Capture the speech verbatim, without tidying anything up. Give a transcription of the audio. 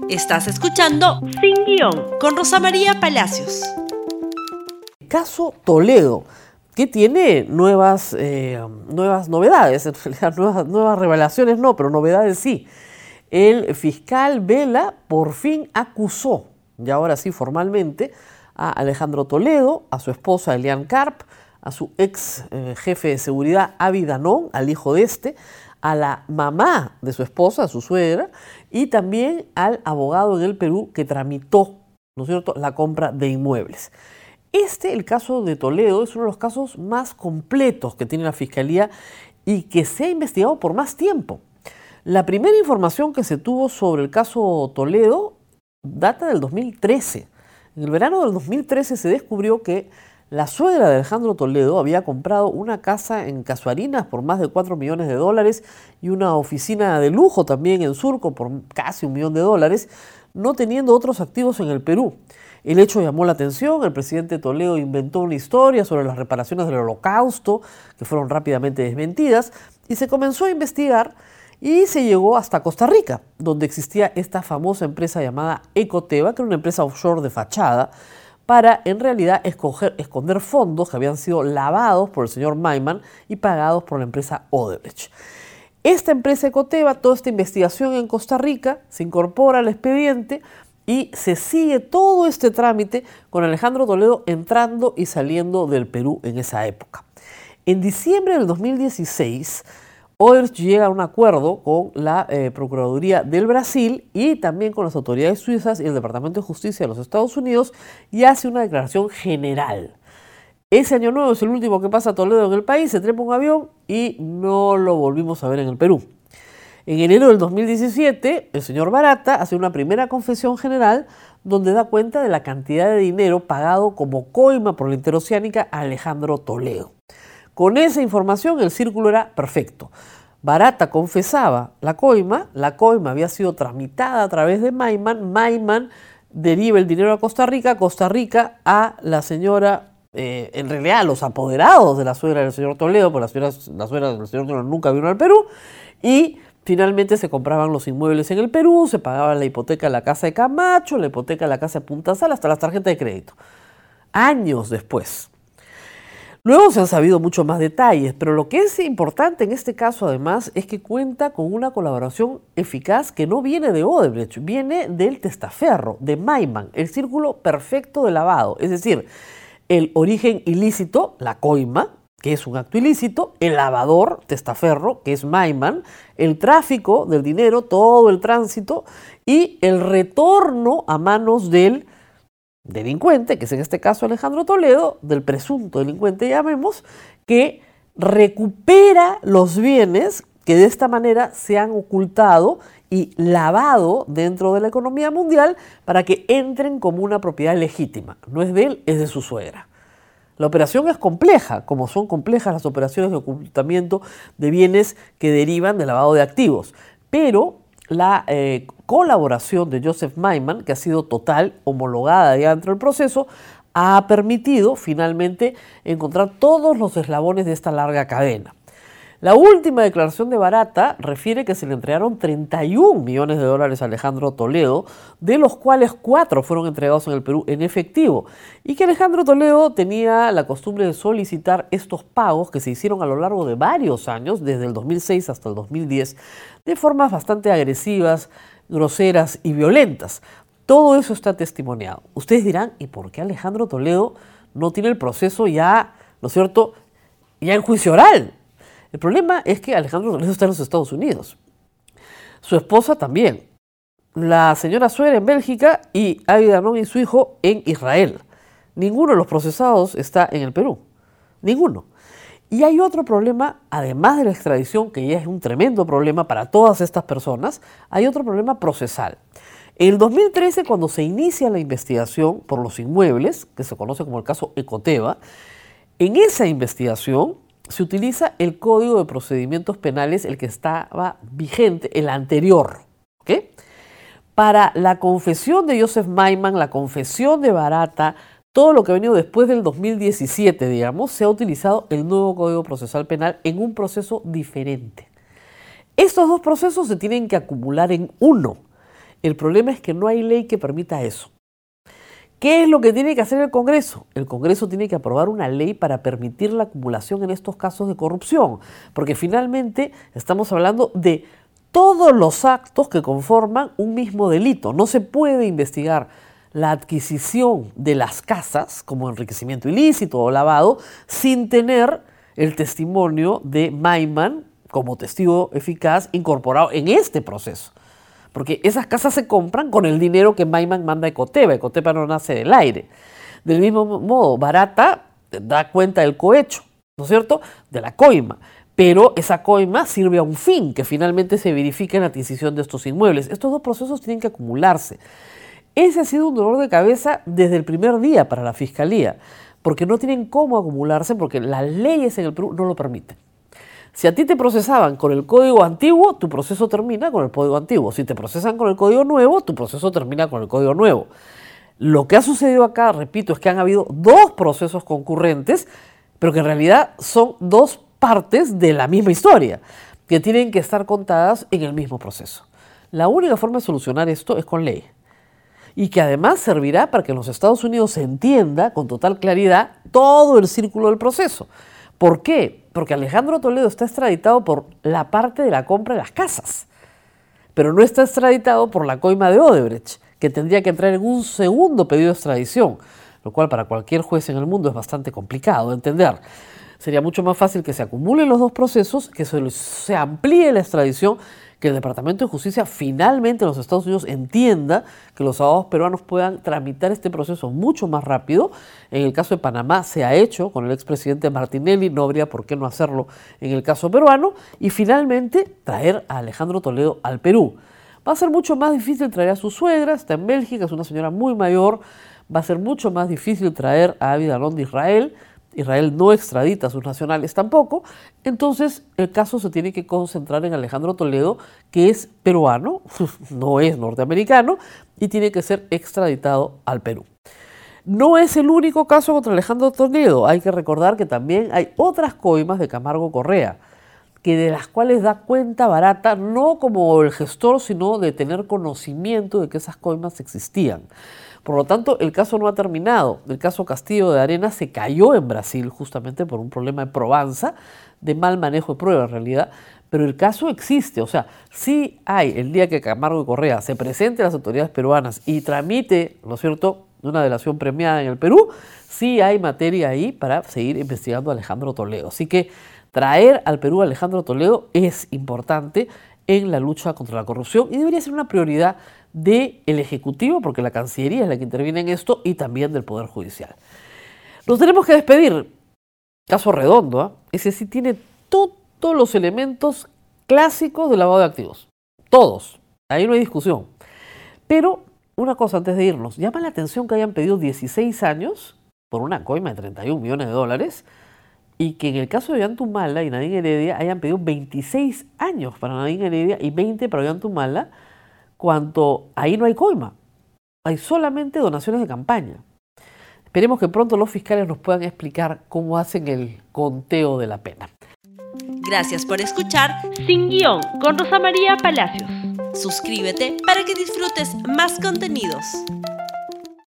Estás escuchando Sin Guión con Rosa María Palacios. Caso Toledo, que tiene nuevas, eh, nuevas novedades, en realidad nuevas, nuevas revelaciones no, pero novedades sí. El fiscal Vela por fin acusó, y ahora sí formalmente, a Alejandro Toledo, a su esposa Elian Karp, a su ex eh, jefe de seguridad Avi Danón, al hijo de este, a la mamá de su esposa, a su suegra, y también al abogado en el Perú que tramitó, ¿no es cierto?, la compra de inmuebles. Este, el caso de Toledo, es uno de los casos más completos que tiene la Fiscalía y que se ha investigado por más tiempo. La primera información que se tuvo sobre el caso Toledo data del dos mil trece. En el verano del dos mil trece se descubrió que la suegra de Alejandro Toledo había comprado una casa en Casuarinas por más de cuatro millones de dólares y una oficina de lujo también en Surco por casi un millón de dólares, no teniendo otros activos en el Perú. El hecho llamó la atención, el presidente Toledo inventó una historia sobre las reparaciones del Holocausto, que fueron rápidamente desmentidas, y se comenzó a investigar y se llegó hasta Costa Rica, donde existía esta famosa empresa llamada Ecoteva, que era una empresa offshore de fachada, para en realidad escoger, esconder fondos que habían sido lavados por el señor Maiman y pagados por la empresa Odebrecht. Esta empresa Ecoteva, toda esta investigación en Costa Rica, se incorpora al expediente y se sigue todo este trámite con Alejandro Toledo entrando y saliendo del Perú en esa época. En diciembre del dos mil dieciséis, Odebrecht llega a un acuerdo con la eh, Procuraduría del Brasil y también con las autoridades suizas y el Departamento de Justicia de los Estados Unidos y hace una declaración general. Ese año nuevo es el último que pasa Toledo en el país, se trepa un avión y no lo volvimos a ver en el Perú. En enero del dos mil diecisiete, el señor Barata hace una primera confesión general donde da cuenta de la cantidad de dinero pagado como coima por la Interoceánica a Alejandro Toledo. Con esa información el círculo era perfecto. Barata confesaba la coima, la coima había sido tramitada a través de Maiman, Maiman deriva el dinero a Costa Rica, Costa Rica a la señora, eh, en realidad a los apoderados de la suegra del señor Toledo, porque la suegra, la suegra del señor Toledo nunca vino al Perú, y finalmente se compraban los inmuebles en el Perú, se pagaba la hipoteca de la casa de Camacho, la hipoteca de la casa de Punta Sal, hasta las tarjetas de crédito. Años después. Luego se han sabido mucho más detalles, pero lo que es importante en este caso además es que cuenta con una colaboración eficaz que no viene de Odebrecht, viene del testaferro, de Maiman, el círculo perfecto de lavado, es decir, el origen ilícito, la coima, que es un acto ilícito, el lavador, testaferro, que es Maiman, el tráfico del dinero, todo el tránsito, y el retorno a manos del delincuente, que es en este caso Alejandro Toledo, del presunto delincuente, llamemos, que recupera los bienes que de esta manera se han ocultado y lavado dentro de la economía mundial para que entren como una propiedad legítima. No es de él, es de su suegra. La operación es compleja, como son complejas las operaciones de ocultamiento de bienes que derivan del lavado de activos, pero la eh, colaboración de Joseph Maiman, que ha sido total, homologada ya dentro del proceso, ha permitido finalmente encontrar todos los eslabones de esta larga cadena. La última declaración de Barata refiere que se le entregaron treinta y un millones de dólares a Alejandro Toledo, de los cuales cuatro fueron entregados en el Perú en efectivo, y que Alejandro Toledo tenía la costumbre de solicitar estos pagos que se hicieron a lo largo de varios años, desde el dos mil seis hasta el dos mil diez, de formas bastante agresivas, groseras y violentas. Todo eso está testimoniado. Ustedes dirán, ¿y por qué Alejandro Toledo no tiene el proceso ya, ¿no es cierto?, ya en juicio oral? El problema es que Alejandro Toledo está en los Estados Unidos. Su esposa también. La señora suegra en Bélgica y Avi Danón y su hijo en Israel. Ninguno de los procesados está en el Perú. Ninguno. Y hay otro problema, además de la extradición, que ya es un tremendo problema para todas estas personas, hay otro problema procesal. En el dos mil trece, cuando se inicia la investigación por los inmuebles, que se conoce como el caso Ecoteva, en esa investigación se utiliza el Código de Procedimientos Penales, el que estaba vigente, el anterior, ¿ok? Para la confesión de Joseph Maiman, la confesión de Barata, todo lo que ha venido después del dos mil diecisiete, digamos, se ha utilizado el nuevo Código Procesal Penal en un proceso diferente. Estos dos procesos se tienen que acumular en uno. El problema es que no hay ley que permita eso. ¿Qué es lo que tiene que hacer el Congreso? El Congreso tiene que aprobar una ley para permitir la acumulación en estos casos de corrupción, porque finalmente estamos hablando de todos los actos que conforman un mismo delito. No se puede investigar la adquisición de las casas como enriquecimiento ilícito o lavado sin tener el testimonio de Maiman como testigo eficaz incorporado en este proceso. Porque esas casas se compran con el dinero que Maiman manda a Ecoteva. Ecoteva no nace del aire. Del mismo modo, Barata da cuenta del cohecho, ¿no es cierto?, de la coima. Pero esa coima sirve a un fin que finalmente se verifica en la adquisición de estos inmuebles. Estos dos procesos tienen que acumularse. Ese ha sido un dolor de cabeza desde el primer día para la Fiscalía, porque no tienen cómo acumularse, porque las leyes en el Perú no lo permiten. Si a ti te procesaban con el código antiguo, tu proceso termina con el código antiguo. Si te procesan con el código nuevo, tu proceso termina con el código nuevo. Lo que ha sucedido acá, repito, es que han habido dos procesos concurrentes, pero que en realidad son dos partes de la misma historia, que tienen que estar contadas en el mismo proceso. La única forma de solucionar esto es con ley. Y que además servirá para que en los Estados Unidos se entienda con total claridad todo el círculo del proceso. ¿Por qué? Porque Alejandro Toledo está extraditado por la parte de la compra de las casas, pero no está extraditado por la coima de Odebrecht, que tendría que entrar en un segundo pedido de extradición, lo cual para cualquier juez en el mundo es bastante complicado de entender. Sería mucho más fácil que se acumulen los dos procesos, que se, se amplíe la extradición, que el Departamento de Justicia finalmente en los Estados Unidos entienda que los abogados peruanos puedan tramitar este proceso mucho más rápido. En el caso de Panamá se ha hecho con el expresidente Martinelli, no habría por qué no hacerlo en el caso peruano, y finalmente traer a Alejandro Toledo al Perú. Va a ser mucho más difícil traer a su suegra, está en Bélgica, es una señora muy mayor, va a ser mucho más difícil traer a Avi Dalón de Israel. Israel no extradita a sus nacionales tampoco, entonces el caso se tiene que concentrar en Alejandro Toledo, que es peruano, no es norteamericano, y tiene que ser extraditado al Perú. No es el único caso contra Alejandro Toledo, hay que recordar que también hay otras coimas de Camargo Correa, que de las cuales da cuenta Barata, no como el gestor, sino de tener conocimiento de que esas coimas existían. Por lo tanto, el caso no ha terminado. El caso Castillo de Arena se cayó en Brasil justamente por un problema de probanza, de mal manejo de pruebas en realidad, pero el caso existe. O sea, sí hay, el día que Camargo Correa se presente a las autoridades peruanas y tramite, ¿no es cierto?, una delación premiada en el Perú, sí hay materia ahí para seguir investigando a Alejandro Toledo. Así que traer al Perú a Alejandro Toledo es importante en la lucha contra la corrupción y debería ser una prioridad del Ejecutivo, porque la Cancillería es la que interviene en esto, y también del Poder Judicial. Nos tenemos que despedir. Caso redondo, ¿eh? Ese sí tiene todos los elementos clásicos del lavado de activos. Todos. Ahí no hay discusión. Pero una cosa antes de irnos. Llama la atención que hayan pedido dieciséis años por una coima de treinta y un millones de dólares y que en el caso de Ollantumala y Nadine Heredia hayan pedido veintiséis años para Nadine Heredia y veinte para Ollantumala, cuando ahí no hay coima, hay solamente donaciones de campaña. Esperemos que pronto los fiscales nos puedan explicar cómo hacen el conteo de la pena. Gracias por escuchar Sin Guión con Rosa María Palacios. Suscríbete para que disfrutes más contenidos.